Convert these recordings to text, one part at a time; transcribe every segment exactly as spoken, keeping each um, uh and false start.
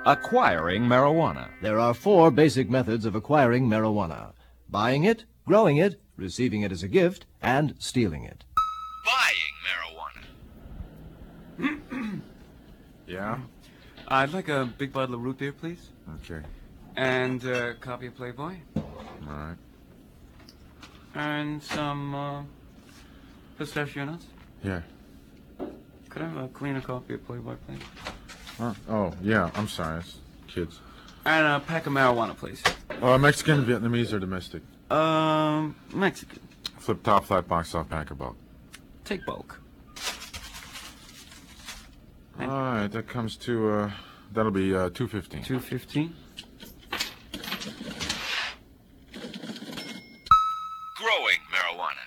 Acquiring marijuana. There are four basic methods of acquiring marijuana: buying it, growing it, receiving it as a gift, and stealing it. Buying marijuana. Yeah? I'd like a big bottle of root beer, please. Okay. And a copy of Playboy. All right. And some uh, pistachio nuts. Yeah. Could I have a cleaner copy of Playboy, please? Oh, oh yeah, I'm sorry. It's kids. And a pack of marijuana, please. Uh, Mexican, Vietnamese, or domestic? Um, Mexican. Flip top, flat box, soft pack, or bulk? Take bulk. All right, that comes to, uh, that'll be uh, two fifteen. two fifteen. Growing marijuana.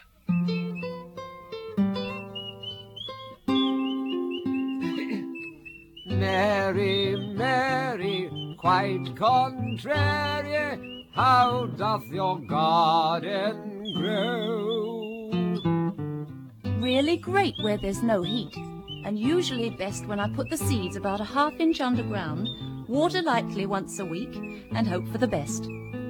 Mary, Mary, quite contrary, how doth your garden grow? Really great where there's no heat, and usually best when I put the seeds about a half inch underground, water lightly once a week, and hope for the best.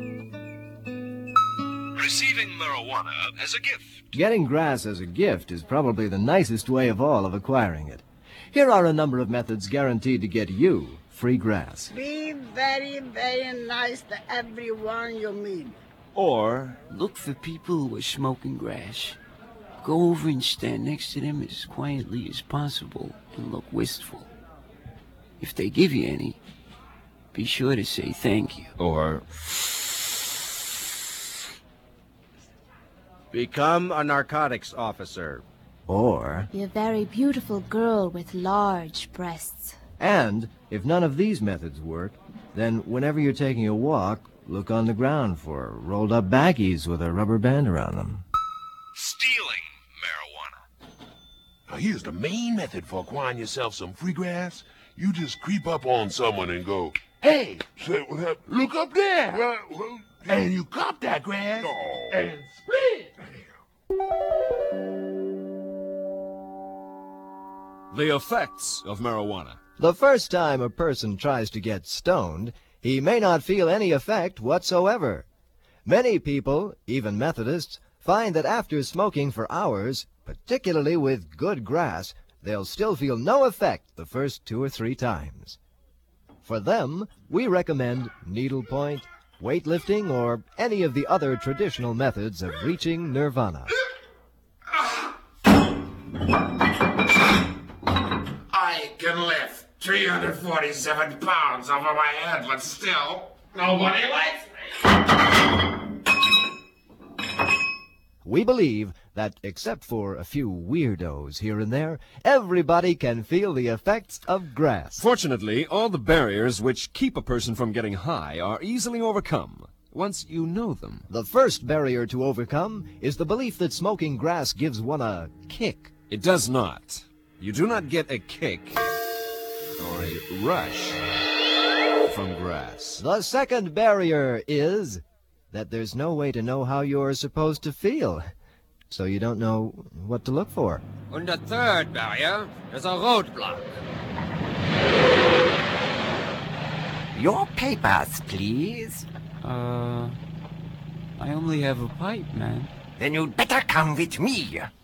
Receiving marijuana as a gift. Getting grass as a gift is probably the nicest way of all of acquiring it. Here are a number of methods guaranteed to get you free grass. Be very, very nice to everyone you meet. Or look for people who are smoking grass. Go over and stand next to them as quietly as possible and look wistful. If they give you any, be sure to say thank you. Or become a narcotics officer. Or be a very beautiful girl with large breasts. And if none of these methods work, then whenever you're taking a walk, look on the ground for rolled up baggies with a rubber band around them. stealing marijuana. Now here's the main method for acquiring yourself some free grass. You just creep up on someone and go, "Hey, say, look up there!" Well, well, and you cop that grass oh. and split. The effects of marijuana. The first time a person tries to get stoned, he may not feel any effect whatsoever. Many people, even Methodists, find that after smoking for hours, particularly with good grass, they'll still feel no effect the first two or three times. For them, we recommend needlepoint, weightlifting, or any of the other traditional methods of reaching nirvana. I can lift three hundred forty-seven pounds over my head, but still, nobody likes me. We believe that, except for a few weirdos here and there, everybody can feel the effects of grass. Fortunately, all the barriers which keep a person from getting high are easily overcome once you know them. The first barrier to overcome is the belief that smoking grass gives one a kick. It does not. You do not get a kick or a rush from grass. The second barrier is that there's no way to know how you're supposed to feel, so you don't know what to look for. And the third barrier is a roadblock. Your papers, please. Uh, I only have a pipe, man. Then you'd better come with me.